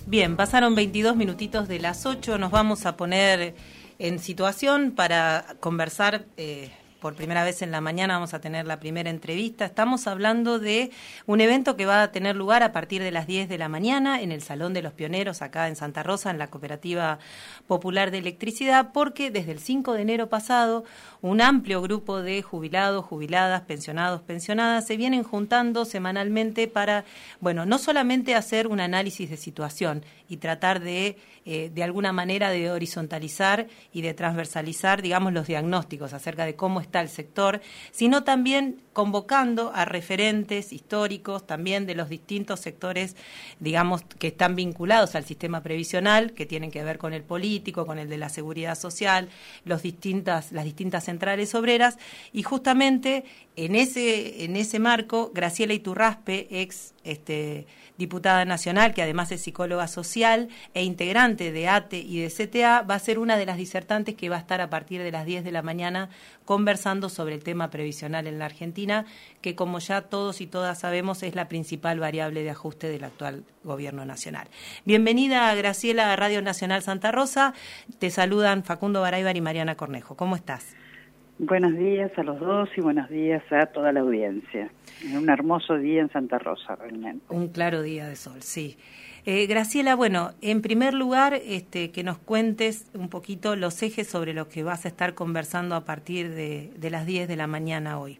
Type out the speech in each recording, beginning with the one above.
Bien, pasaron 22 minutitos de las 8, nos vamos a poner en situación para conversar. Por primera vez en la mañana vamos a tener la primera entrevista. Estamos hablando de un evento que va a tener lugar a partir de las 10 de la mañana en el Salón de los Pioneros, acá en Santa Rosa, en la Cooperativa Popular de Electricidad, porque desde el 5 de enero pasado un amplio grupo de jubilados, jubiladas, pensionados, pensionadas se vienen juntando semanalmente para, bueno, no solamente hacer un análisis de situación y tratar de alguna manera de horizontalizar y de transversalizar, digamos, los diagnósticos acerca de cómo está el sector, sino también convocando a referentes históricos también de los distintos sectores, digamos, que están vinculados al sistema previsional, que tienen que ver con el político, con el de la seguridad social, las distintas centrales obreras, y justamente en ese marco, Graciela Iturraspe, ex diputada nacional, que además es psicóloga social e integrante de ATE y de CTA, va a ser una de las disertantes que va a estar a partir de las 10 de la mañana conversando sobre el tema previsional en la Argentina, que como ya todos y todas sabemos es la principal variable de ajuste del actual gobierno nacional. Bienvenida, Graciela, a Radio Nacional Santa Rosa. Te saludan Facundo Baraybar y Mariana Cornejo. ¿Cómo estás? Buenos días a los dos y buenos días a toda la audiencia. Un hermoso día en Santa Rosa, realmente. Un claro día de sol, sí. Graciela, bueno, en primer lugar, que nos cuentes un poquito los ejes sobre los que vas a estar conversando a partir de las 10 de la mañana hoy.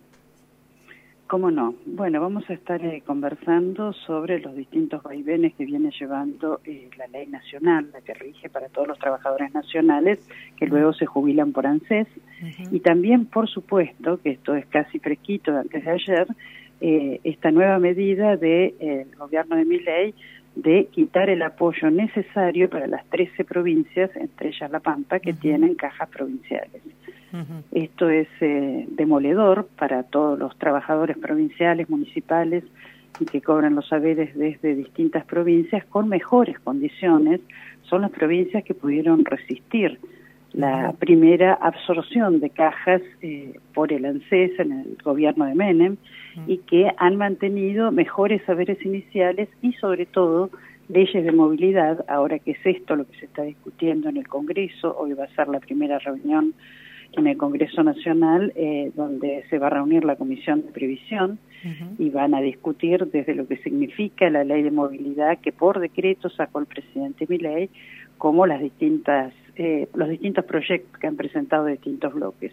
¿Cómo no? Bueno, vamos a estar conversando sobre los distintos vaivenes que viene llevando la ley nacional, la que rige para todos los trabajadores nacionales que luego se jubilan por ANSES, y también, por supuesto, que esto es casi fresquito de antes de ayer, esta nueva medida del gobierno de Milei de quitar el apoyo necesario para las 13 provincias, entre ellas La Pampa, que tienen cajas provinciales. Esto es demoledor para todos los trabajadores provinciales, municipales, y que cobran los saberes desde distintas provincias con mejores condiciones. Son las provincias que pudieron resistir la primera absorción de cajas por el ANSES en el gobierno de Menem, y que han mantenido mejores saberes iniciales y sobre todo leyes de movilidad. Ahora que es esto lo que se está discutiendo en el Congreso, hoy va a ser la primera reunión en el Congreso Nacional, donde se va a reunir la Comisión de Previsión y van a discutir desde lo que significa la ley de movilidad que por decreto sacó el presidente Milei, como los distintos proyectos que han presentado distintos bloques.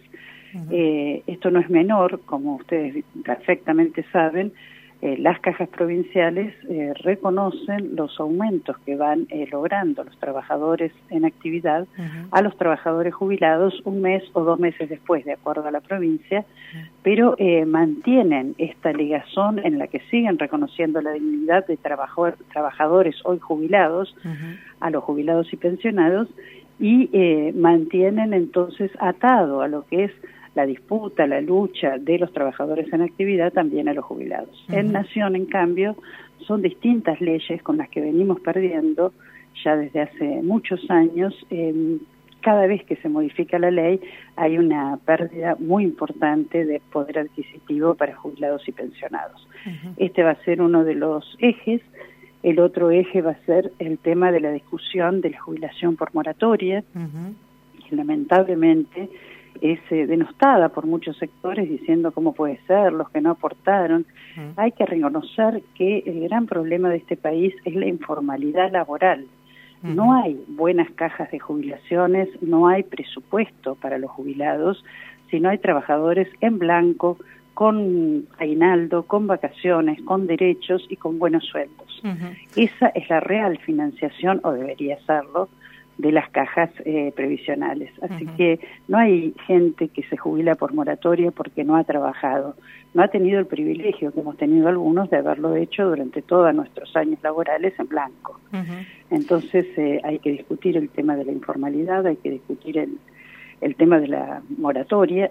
Esto no es menor, como ustedes perfectamente saben. Las cajas provinciales reconocen los aumentos que van logrando los trabajadores en actividad a los trabajadores jubilados un mes o 2 meses después, de acuerdo a la provincia, pero mantienen esta ligazón en la que siguen reconociendo la dignidad de trabajadores hoy jubilados, a los jubilados y pensionados, y mantienen entonces atado a lo que es la disputa, la lucha de los trabajadores en actividad también a los jubilados. En Nación, en cambio, son distintas leyes con las que venimos perdiendo ya desde hace muchos años. Cada vez que se modifica la ley hay una pérdida muy importante de poder adquisitivo para jubilados y pensionados. Este va a ser uno de los ejes. El otro eje va a ser el tema de la discusión de la jubilación por moratoria, que lamentablemente es denostada por muchos sectores diciendo cómo puede ser, los que no aportaron. Hay que reconocer que el gran problema de este país es la informalidad laboral. No hay buenas cajas de jubilaciones, no hay presupuesto para los jubilados, sino hay trabajadores en blanco, con aguinaldo, con vacaciones, con derechos y con buenos sueldos. Esa es la real financiación, o debería serlo, de las cajas previsionales. Así que no hay gente que se jubila por moratoria porque no ha trabajado, no ha tenido el privilegio que hemos tenido algunos de haberlo hecho durante todos nuestros años laborales en blanco. Entonces hay que discutir el tema de la informalidad, hay que discutir el tema de la moratoria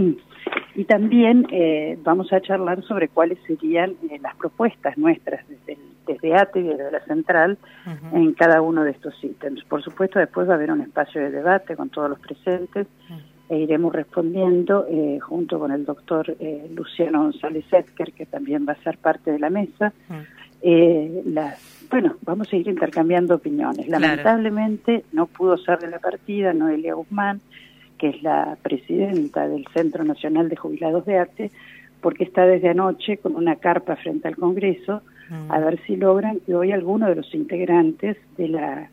y también vamos a charlar sobre cuáles serían las propuestas nuestras desde ATE y desde la central en cada uno de estos ítems. Por supuesto, después va a haber un espacio de debate con todos los presentes e iremos respondiendo junto con el doctor Luciano González Esker, que también va a ser parte de la mesa, vamos a ir intercambiando opiniones. Lamentablemente no pudo ser de la partida Noelia Guzmán, que es la presidenta del Centro Nacional de Jubilados de ATE, porque está desde anoche con una carpa frente al Congreso, a ver si logran que hoy alguno de los integrantes de la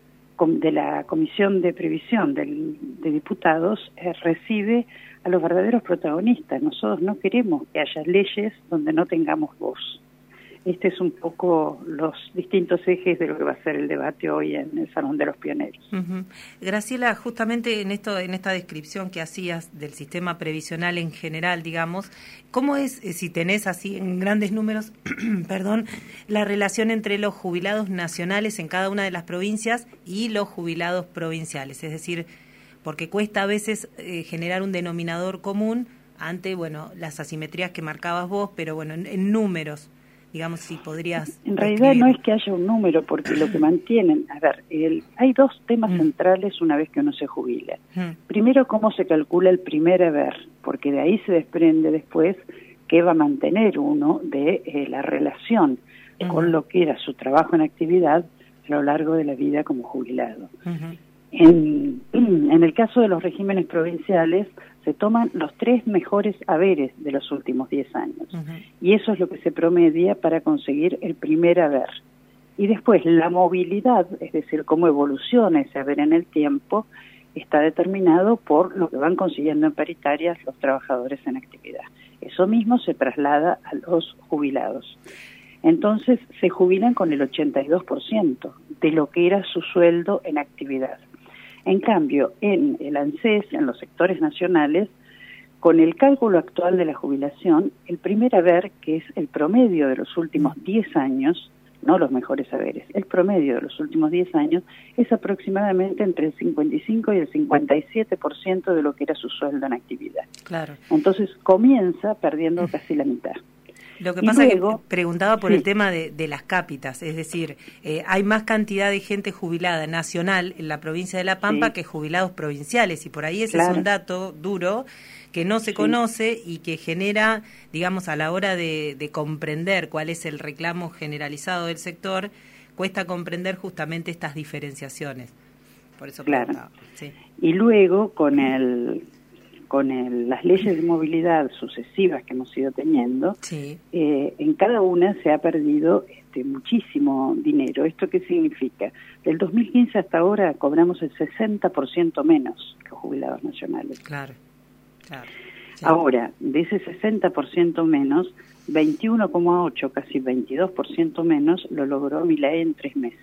Comisión de Previsión de Diputados recibe a los verdaderos protagonistas. Nosotros no queremos que haya leyes donde no tengamos voz. Este es un poco los distintos ejes de lo que va a ser el debate hoy en el Salón de los Pioneros. Graciela, justamente en esta descripción que hacías del sistema previsional en general, digamos, ¿cómo es, si tenés así en grandes números, perdón, la relación entre los jubilados nacionales en cada una de las provincias y los jubilados provinciales? Es decir, porque cuesta a veces generar un denominador común ante, las asimetrías que marcabas vos, pero en números. Digamos, si podrías... En realidad no es que haya un número, porque lo que mantienen... hay dos temas centrales una vez que uno se jubila. Primero, cómo se calcula el primer haber, porque de ahí se desprende después qué va a mantener uno de la relación con lo que era su trabajo en actividad a lo largo de la vida como jubilado. En el caso de los regímenes provinciales, se toman los 3 mejores haberes de los últimos 10 años. Y eso es lo que se promedia para conseguir el primer haber. Y después la movilidad, es decir, cómo evoluciona ese haber en el tiempo, está determinado por lo que van consiguiendo en paritarias los trabajadores en actividad. Eso mismo se traslada a los jubilados. Entonces se jubilan con el 82% de lo que era su sueldo en actividad. En cambio, en el ANSES, en los sectores nacionales, con el cálculo actual de la jubilación, el primer haber, que es el promedio de los últimos 10 años, no los mejores haberes, el promedio de los últimos 10 años, es aproximadamente entre el 55 y el 57% de lo que era su sueldo en actividad. Claro. Entonces comienza perdiendo casi la mitad. Lo que pasa es que preguntaba por el tema de las cápitas, es decir, hay más cantidad de gente jubilada nacional en la provincia de La Pampa que jubilados provinciales, y por ahí ese es un dato duro que no se conoce y que genera, digamos, a la hora de comprender cuál es el reclamo generalizado del sector, cuesta comprender justamente estas diferenciaciones. Por eso preguntaba. Y luego con las leyes de movilidad sucesivas que hemos ido teniendo, en cada una se ha perdido muchísimo dinero. ¿Esto qué significa? Del 2015 hasta ahora cobramos el 60% menos que los jubilados nacionales. Claro. Ahora, de ese 60% menos, 21,8, casi 22% menos, lo logró Milei en 3 meses.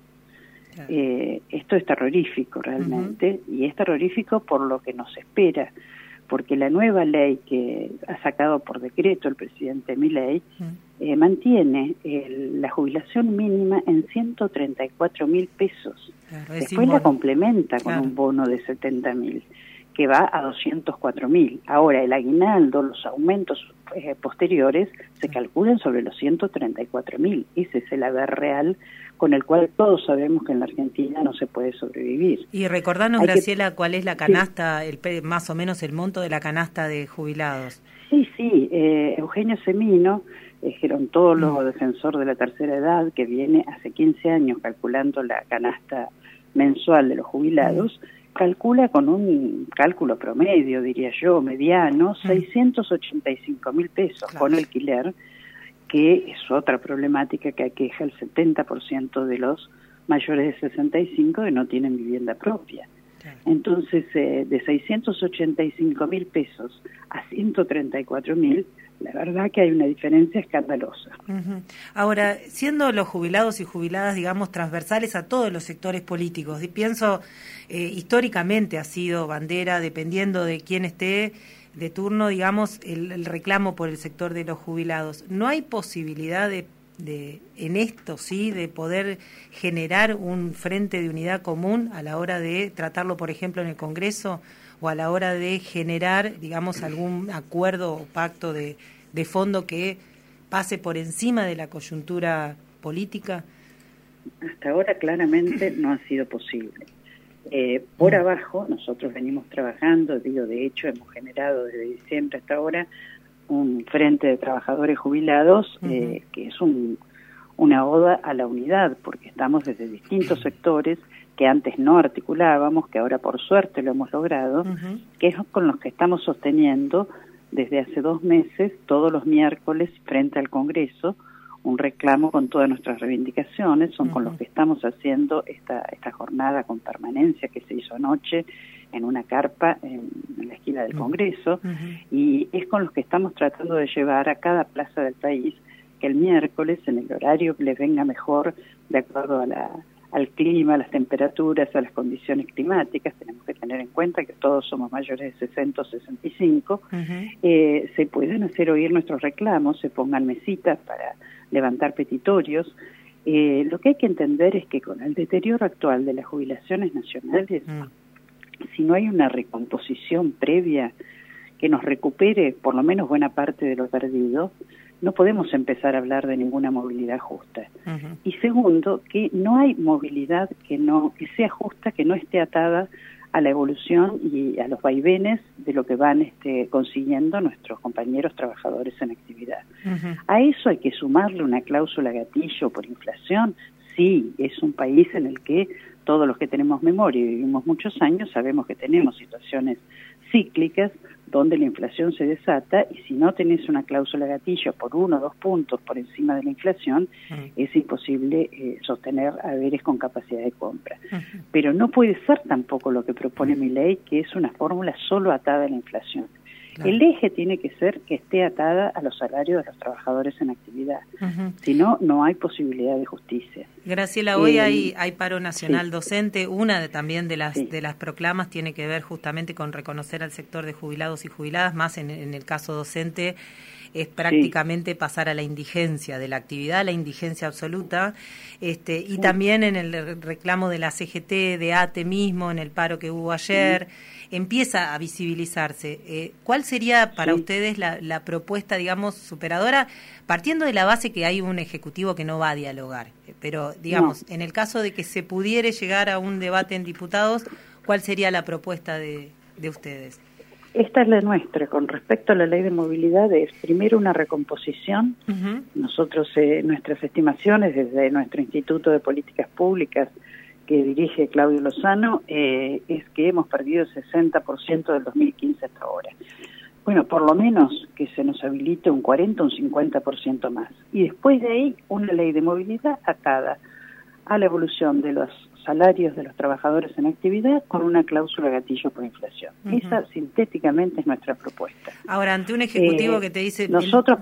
Esto es terrorífico realmente, y es terrorífico por lo que nos espera, porque la nueva ley que ha sacado por decreto el presidente Milei mantiene la jubilación mínima en 134.000 pesos. Después la complementa con un bono de 70.000, que va a 204.000. Ahora, el aguinaldo, los aumentos posteriores, se calculan sobre los 134.000. Ese es el haber real con el cual todos sabemos que en la Argentina no se puede sobrevivir. Y recordanos, Graciela, cuál es la canasta, más o menos el monto de la canasta de jubilados. Eugenio Semino, gerontólogo, defensor de la tercera edad, que viene hace 15 años calculando la canasta mensual de los jubilados, calcula con un cálculo promedio, diría yo, mediano, 685.000 pesos con alquiler, que es otra problemática que aqueja el 70% de los mayores de 65 que no tienen vivienda propia. Entonces, de 685.000 pesos a 134.000, la verdad que hay una diferencia escandalosa. Ahora, siendo los jubilados y jubiladas, digamos, transversales a todos los sectores políticos, y pienso, históricamente ha sido bandera, dependiendo de quién esté de turno, digamos, el reclamo por el sector de los jubilados. ¿No hay posibilidad en esto, de poder generar un frente de unidad común a la hora de tratarlo, por ejemplo, en el Congreso, o a la hora de generar, digamos, algún acuerdo o pacto de fondo que pase por encima de la coyuntura política? Hasta ahora claramente no ha sido posible. Por abajo nosotros venimos trabajando, de hecho hemos generado desde diciembre hasta ahora un frente de trabajadores jubilados, que es un una oda a la unidad, porque estamos desde distintos sectores que antes no articulábamos, que ahora por suerte lo hemos logrado, que es con los que estamos sosteniendo desde hace 2 meses, todos los miércoles, frente al Congreso, un reclamo con todas nuestras reivindicaciones. Son con los que estamos haciendo esta jornada con permanencia que se hizo anoche en una carpa en la esquina del Congreso, y es con los que estamos tratando de llevar a cada plaza del país que el miércoles, en el horario que les venga mejor, de acuerdo al clima, a las temperaturas, a las condiciones climáticas, tenemos que tener en cuenta que todos somos mayores de 60 o 65, se pueden hacer oír nuestros reclamos, se pongan mesitas para levantar petitorios. Lo que hay que entender es que con el deterioro actual de las jubilaciones nacionales, si no hay una recomposición previa que nos recupere por lo menos buena parte de lo perdido, no podemos empezar a hablar de ninguna movilidad justa. Y segundo, que no hay movilidad que sea justa, que no esté atada a la evolución y a los vaivenes de lo que van consiguiendo nuestros compañeros trabajadores en actividad. A eso hay que sumarle una cláusula gatillo por inflación. Sí, es un país en el que todos los que tenemos memoria y vivimos muchos años sabemos que tenemos situaciones cíclicas donde la inflación se desata, y si no tenés una cláusula gatillo por 1 o 2 puntos por encima de la inflación, es imposible sostener haberes con capacidad de compra. Pero no puede ser tampoco lo que propone mi ley, que es una fórmula solo atada a la inflación. Claro. El eje tiene que ser que esté atada a los salarios de los trabajadores en actividad. Si no, no hay posibilidad de justicia. Graciela, hoy hay paro nacional docente. Una también de las proclamas tiene que ver justamente con reconocer al sector de jubilados y jubiladas, más en el caso docente es prácticamente pasar a la indigencia de la actividad, la indigencia absoluta, y también en el reclamo de la CGT, de ATE mismo, en el paro que hubo ayer, empieza a visibilizarse. ¿Cuál sería para ustedes la propuesta, digamos, superadora, partiendo de la base que hay un Ejecutivo que no va a dialogar? Pero, digamos, en el caso de que se pudiera llegar a un debate en diputados, ¿cuál sería la propuesta de ustedes? Esta es la nuestra. Con respecto a la ley de movilidad, es primero una recomposición. Nosotros, nuestras estimaciones desde nuestro Instituto de Políticas Públicas, que dirige Claudio Lozano, es que hemos perdido el 60% del 2015 hasta ahora. Bueno, por lo menos que se nos habilite un 40 o un 50% más. Y después de ahí, una ley de movilidad atada a la evolución de los salarios de los trabajadores en actividad con una cláusula gatillo por inflación. Esa, sintéticamente, es nuestra propuesta. Ahora, ante un Ejecutivo que te dice... Nosotros,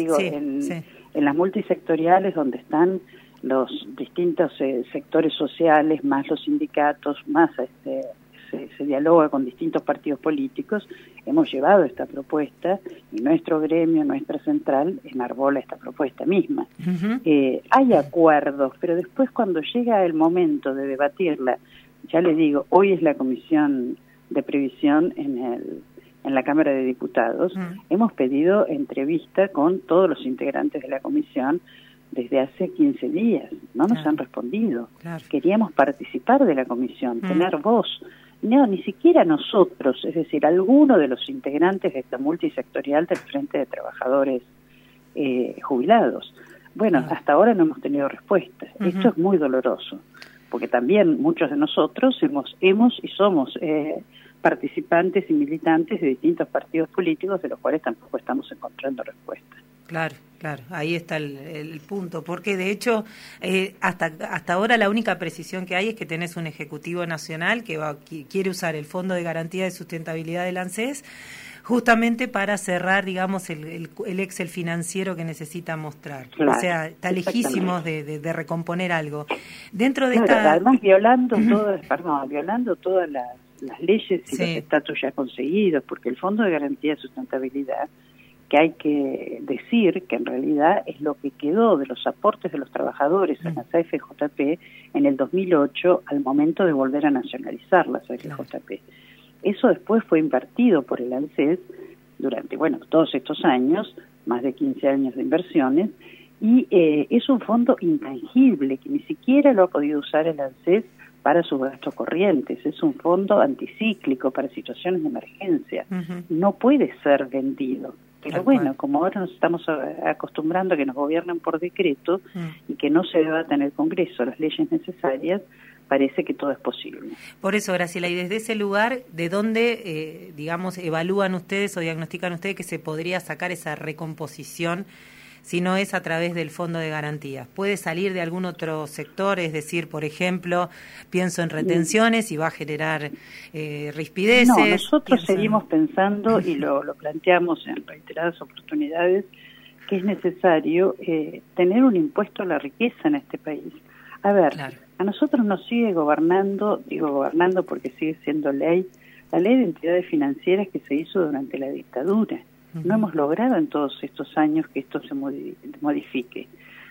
en las multisectoriales, donde están los distintos sectores sociales, más los sindicatos, más se dialoga con distintos partidos políticos, hemos llevado esta propuesta y nuestro gremio, nuestra central, enarbola esta propuesta misma. Hay acuerdos, pero después cuando llega el momento de debatirla, ya les digo, hoy es la Comisión de Previsión en la Cámara de Diputados, hemos pedido entrevista con todos los integrantes de la comisión desde hace 15 días, no nos han respondido. Queríamos participar de la comisión, tener voz. No, ni siquiera nosotros, es decir, alguno de los integrantes de esta multisectorial del Frente de Trabajadores Jubilados. Bueno, hasta ahora no hemos tenido respuesta. Esto es muy doloroso, porque también muchos de nosotros hemos y somos participantes y militantes de distintos partidos políticos, de los cuales tampoco estamos encontrando respuesta. Claro, ahí está el punto, porque de hecho hasta ahora la única precisión que hay es que tenés un Ejecutivo Nacional que quiere usar el Fondo de Garantía de Sustentabilidad del ANSES justamente para cerrar, digamos, el Excel financiero que necesita mostrar. O sea, está lejísimos de recomponer algo. Dentro de además violando todas las leyes y los estatus ya conseguidos, porque el Fondo de Garantía de Sustentabilidad, que hay que decir que en realidad es lo que quedó de los aportes de los trabajadores en las AFJP en el 2008 al momento de volver a nacionalizar las AFJP. Eso después fue invertido por el ANSES durante, todos estos años, más de 15 años de inversiones, y es un fondo intangible que ni siquiera lo ha podido usar el ANSES para sus gastos corrientes. Es un fondo anticíclico para situaciones de emergencia. No puede ser vendido. Pero bueno, como ahora nos estamos acostumbrando a que nos gobiernen por decreto y que no se deba tener Congreso las leyes necesarias, parece que todo es posible. Por eso, Graciela, y desde ese lugar, ¿de dónde, digamos, evalúan ustedes o diagnostican ustedes que se podría sacar esa recomposición si no es a través del Fondo de Garantías? ¿Puede salir de algún otro sector? Es decir, por ejemplo, pienso en retenciones y va a generar rispideces. No, nosotros seguimos pensando y lo planteamos en reiteradas oportunidades que es necesario tener un impuesto a la riqueza en este país. A ver, a nosotros nos sigue gobernando, digo gobernando porque sigue siendo ley, la ley de entidades financieras que se hizo durante la dictadura. No hemos logrado en todos estos años que esto se modifique.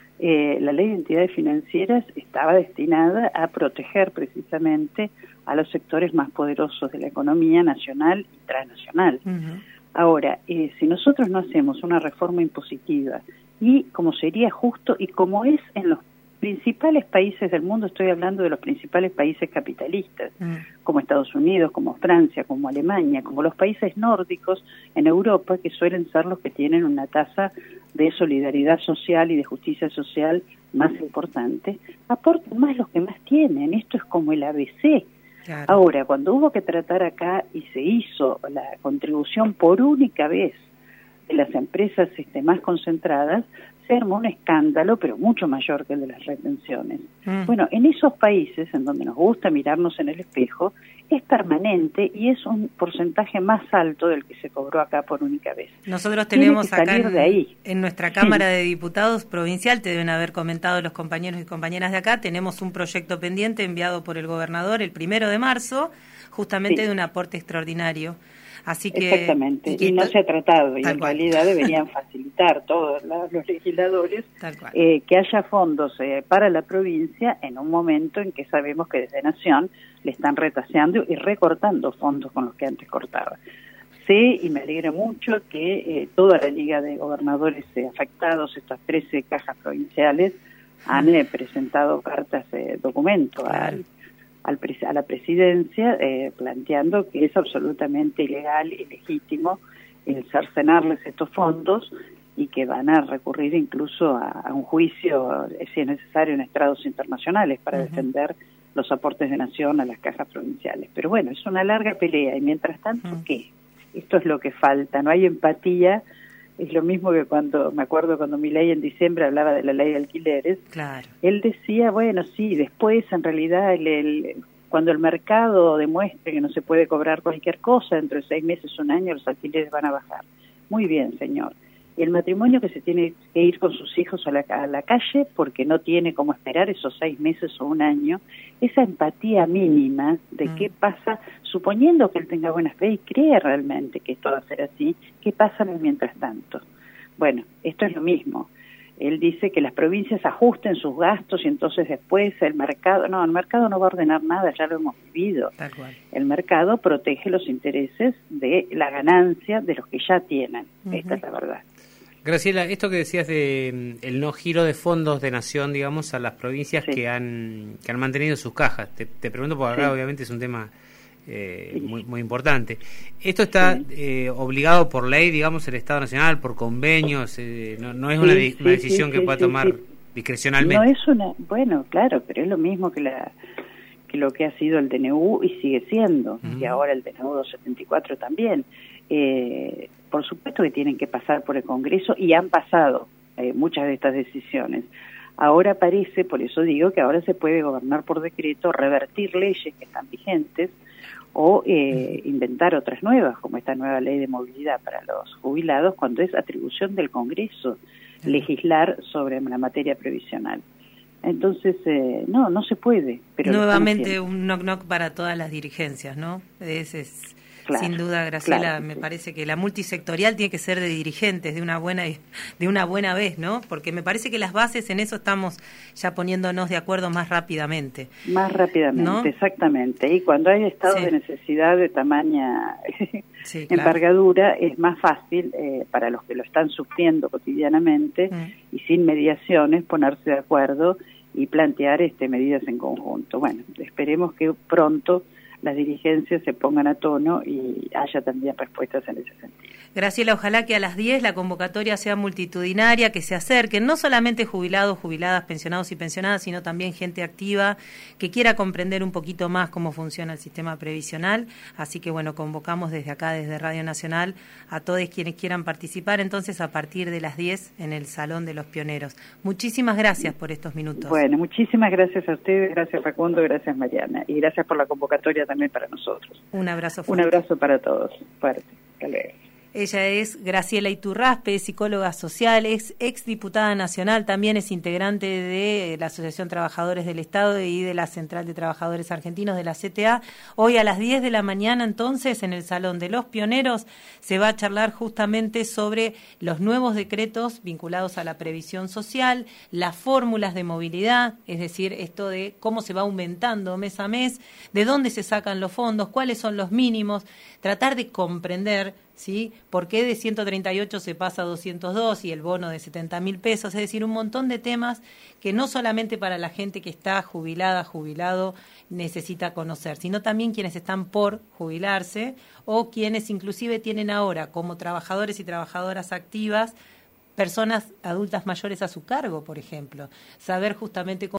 La ley de entidades financieras estaba destinada a proteger precisamente a los sectores más poderosos de la economía nacional y transnacional. Ahora, si nosotros no hacemos una reforma impositiva y como sería justo y como es en los principales países del mundo, estoy hablando de los principales países capitalistas, como Estados Unidos, como Francia, como Alemania, como los países nórdicos en Europa, que suelen ser los que tienen una tasa de solidaridad social y de justicia social más importante, aportan más los que más tienen. Esto es como el ABC. Claro. Ahora, cuando hubo que tratar acá y se hizo la contribución por única vez de las empresas más concentradas, se armó un escándalo, pero mucho mayor que el de las retenciones. Bueno, en esos países en donde nos gusta mirarnos en el espejo, es permanente y es un porcentaje más alto del que se cobró acá por única vez. Nosotros tenemos acá en nuestra Cámara de Diputados provincial, te deben haber comentado los compañeros y compañeras de acá, tenemos un proyecto pendiente enviado por el gobernador el 1 de marzo, justamente de un aporte extraordinario. Así que, exactamente, y no se ha tratado, y en realidad deberían facilitar todos los legisladores que haya fondos para la provincia en un momento en que sabemos que desde Nación le están retaseando y recortando fondos con los que antes cortaba. Sé y me alegra mucho que toda la Liga de Gobernadores afectados, estas 13 cajas provinciales, han presentado cartas de documento a la presidencia planteando que es absolutamente ilegal y legítimo el cercenarles estos fondos y que van a recurrir incluso a un juicio, si es necesario, en estrados internacionales para defender los aportes de Nación a las cajas provinciales. Pero bueno, es una larga pelea y mientras tanto, ¿qué? Esto es lo que falta, no hay empatía. Es lo mismo que me acuerdo cuando Milei en diciembre hablaba de la ley de alquileres. Claro. Él decía, bueno, sí, después en realidad cuando el mercado demuestre que no se puede cobrar cualquier cosa, dentro de 6 meses, un año, los alquileres van a bajar. Muy bien, señor. El matrimonio que se tiene que ir con sus hijos a la calle porque no tiene cómo esperar esos 6 meses o un año, esa empatía mínima de qué pasa, suponiendo que él tenga buena fe y cree realmente que esto va a ser así, ¿qué pasa mientras tanto? Bueno, esto es lo mismo. Él dice que las provincias ajusten sus gastos y entonces después el mercado no va a ordenar nada, ya lo hemos vivido. Tal cual. El mercado protege los intereses de la ganancia de los que ya tienen. Esta es la verdad. Graciela, esto que decías de el no giro de fondos de Nación, digamos, a las provincias que han mantenido sus cajas. Te pregunto porque acá obviamente es un tema muy importante. ¿Esto está obligado por ley, digamos, el Estado Nacional, por convenios? No es una decisión que pueda tomar discrecionalmente. No es bueno, claro, pero es lo mismo que lo que ha sido el DNU y sigue siendo, y ahora el DNU 274 también. Por supuesto que tienen que pasar por el Congreso y han pasado muchas de estas decisiones. Ahora parece, por eso digo que ahora se puede gobernar por decreto, revertir leyes que están vigentes o inventar otras nuevas, como esta nueva ley de movilidad para los jubilados, cuando es atribución del Congreso legislar sobre la materia previsional. Entonces, no se puede. Pero nuevamente un knock-knock para todas las dirigencias, ¿no? Claro, sin duda, Graciela, me parece que la multisectorial tiene que ser de dirigentes de una buena vez, ¿no? Porque me parece que las bases en eso estamos ya poniéndonos de acuerdo más rápidamente. Más rápidamente, ¿no? Exactamente. Y cuando hay estados de necesidad de tamaña envergadura, es más fácil para los que lo están sufriendo cotidianamente y sin mediaciones ponerse de acuerdo y plantear medidas en conjunto. Bueno, esperemos que pronto las dirigencias se pongan a tono y haya también respuestas en ese sentido. Graciela, ojalá que a las 10 la convocatoria sea multitudinaria, que se acerquen no solamente jubilados, jubiladas, pensionados y pensionadas, sino también gente activa que quiera comprender un poquito más cómo funciona el sistema previsional. Así que bueno, convocamos desde acá, desde Radio Nacional, a todos quienes quieran participar entonces a partir de las 10 en el Salón de los Pioneros. Muchísimas gracias por estos minutos. Bueno, muchísimas gracias a ustedes, gracias Facundo, gracias Mariana, y gracias por la convocatoria también para nosotros. Un abrazo fuerte. Un abrazo para todos, fuerte. Hasta luego. Ella es Graciela Iturraspe, psicóloga social, ex diputada nacional, también es integrante de la Asociación Trabajadores del Estado y de la Central de Trabajadores Argentinos de la CTA. Hoy a las 10 de la mañana, entonces, en el Salón de los Pioneros, se va a charlar justamente sobre los nuevos decretos vinculados a la previsión social, las fórmulas de movilidad, es decir, esto de cómo se va aumentando mes a mes, de dónde se sacan los fondos, cuáles son los mínimos, tratar de comprender, ¿sí?, por qué de 138 se pasa a 202 y el bono de 70.000 pesos, es decir, un montón de temas que no solamente para la gente que está jubilada, jubilado, necesita conocer, sino también quienes están por jubilarse o quienes inclusive tienen ahora como trabajadores y trabajadoras activas personas adultas mayores a su cargo, por ejemplo, saber justamente cómo